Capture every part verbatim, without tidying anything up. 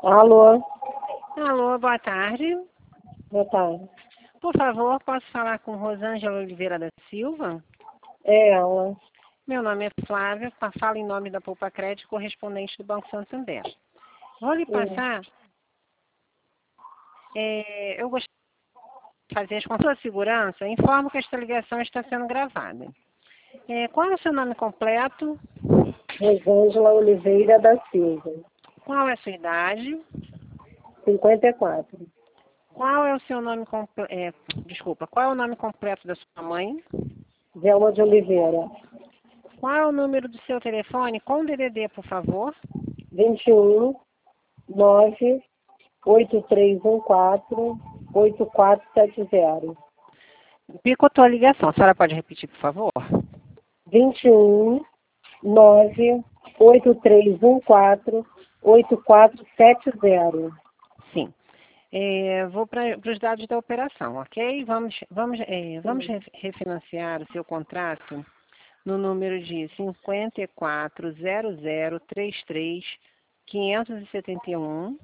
Alô, Alô, boa tarde. boa tarde. Por favor, posso falar com Rosângela Oliveira da Silva? É ela. Meu nome é Flávia, fa- falo em nome da Poupa Crédito, correspondente do Banco Santander. Vou lhe Sim. passar, é, eu gostaria de fazer as contas de segurança, informo que esta ligação está sendo gravada. É, qual é o seu nome completo? Rosângela Oliveira da Silva, Qual é a sua idade? cinquenta e quatro. Qual é o seu nome completo? Desculpa, qual é o nome completo da sua mãe? Velma de Oliveira, Qual é o número do seu telefone com D D D, por favor? vinte e um, nove, oito três um quatro, oito quatro sete zero. Picotou a ligação. A senhora pode repetir, por favor? vinte e um, nove, oito três um quatro, oito quatro sete zero. Sim. É, vou para os dados da operação, ok? Vamos, vamos, é, vamos re- refinanciar o seu contrato no número de cinquenta e quatro zero zero trinta e três quinhentos e setenta e um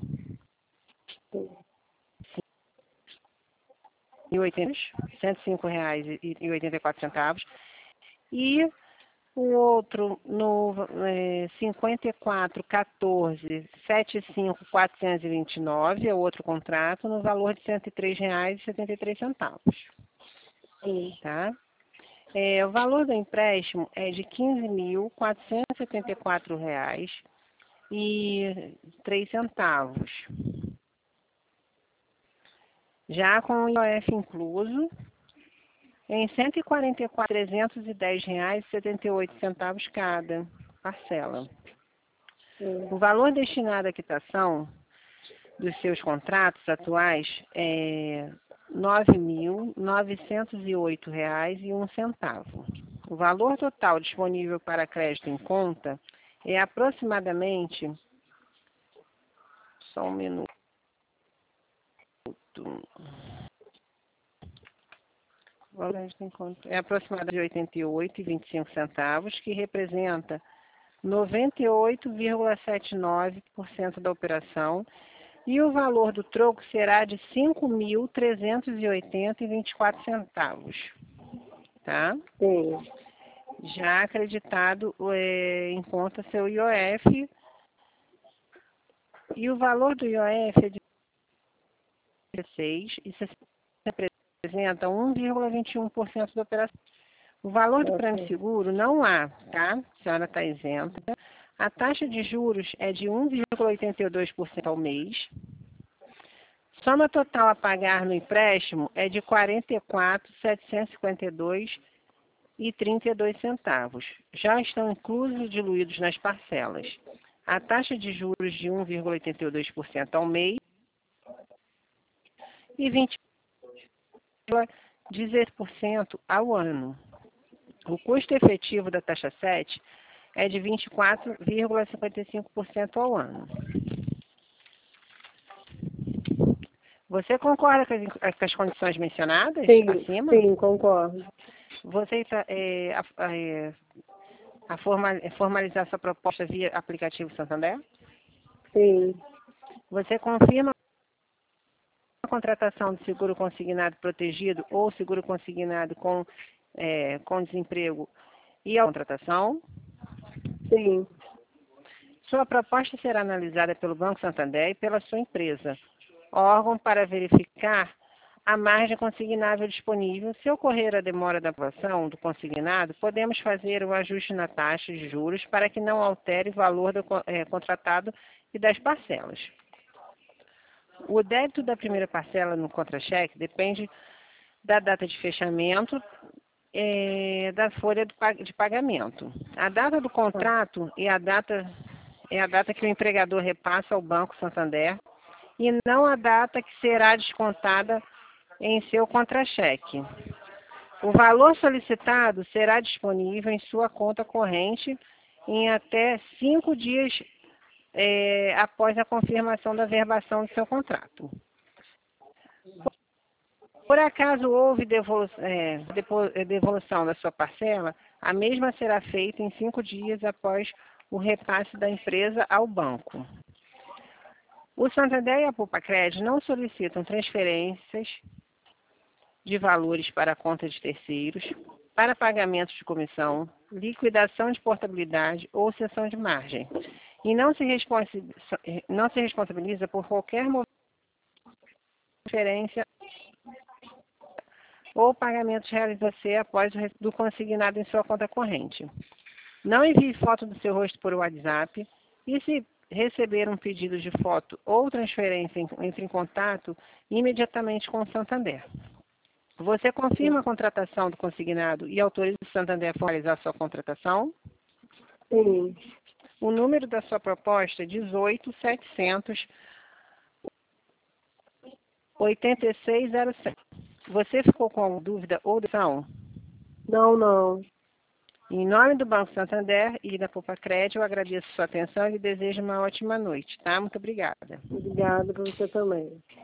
e oitenta, cento e cinco reais e oitenta e quatro centavos. E o outro no é, cinquenta e quatro quatorze setenta e cinco quatrocentos e vinte e nove, é o outro contrato, no valor de cento e três reais e setenta e três centavos. Sim. Tá? É, o valor do empréstimo é de quinze mil quatrocentos e setenta e quatro reais e três centavos. Já com o I O F incluso, em cento e quarenta e quatro mil trezentos e dez reais e setenta e oito centavos cada parcela. Sim. O valor destinado à quitação dos seus contratos atuais é nove mil novecentos e oito reais e um centavo. O valor total disponível para crédito em conta é aproximadamente, só um minuto, o valor crédito em conta é aproximadamente oitenta e oito reais e vinte e cinco centavos, que representa noventa e oito vírgula setenta e nove por cento da operação, e o valor do troco será de cinco mil trezentos e oitenta reais e vinte e quatro centavos. Tá? Sim. Já acreditado é, em conta seu I O F, e o valor do I O F é de dezesseis e isso representa um vírgula vinte e um por cento da operação. O valor do prêmio Ok. seguro não há, tá? A senhora está isenta. A taxa de juros é de um vírgula oitenta e dois por cento ao mês. Soma total a pagar no empréstimo é de quarenta e quatro mil setecentos e cinquenta e dois reais e trinta e dois centavos. Já estão inclusos e diluídos nas parcelas. A taxa de juros de um vírgula oitenta e dois por cento ao mês e vinte vírgula dezesseis por cento ao ano. O custo efetivo da taxa sete é de vinte e quatro vírgula cinquenta e cinco por cento ao ano. Você concorda com as, com as condições mencionadas Sim, acima? sim, concordo. Você está é, a, a, é, a formal, formalizar sua proposta via aplicativo Santander? Sim, Você confirma a contratação de seguro consignado protegido ou seguro consignado com, é, com desemprego e a contratação? sim, Sua proposta será analisada pelo Banco Santander e pela sua empresa, órgão para verificar a margem consignável disponível. Se ocorrer a demora da aprovação do consignado, podemos fazer o ajuste na taxa de juros para que não altere o valor do é, contratado e das parcelas. O débito da primeira parcela no contra-cheque depende da data de fechamento é, da folha de pagamento. A data do contrato é a data, é a data que o empregador repassa ao Banco Santander e não a data que será descontada em seu contra-cheque. O valor solicitado será disponível em sua conta corrente em até cinco dias é, após a confirmação da verbação do seu contrato. Por acaso houve devolu é, depo devolução da sua parcela, a mesma será feita em cinco dias após o repasse da empresa ao banco. O Santander e a Poupa-Crédito não solicitam transferências de valores para a conta de terceiros, para pagamentos de comissão, liquidação de portabilidade ou cessão de margem, e não se, responsi- não se responsabiliza por qualquer transferência ou pagamento realizado após o do consignado em sua conta corrente. Não envie foto do seu rosto por WhatsApp e, se receber um pedido de foto ou transferência, entre em contato imediatamente com o Santander. Você confirma a contratação do consignado e autoriza o Santander a formalizar sua contratação? Sim. O número da sua proposta é dezoito, setecentos, oitenta e seis zero sete. Você ficou com alguma dúvida ou decisão? Não, não. Em nome do Banco Santander e da Poupa-Crédito, eu agradeço a sua atenção e lhe desejo uma ótima noite, tá? Muito obrigada. Obrigada para você também.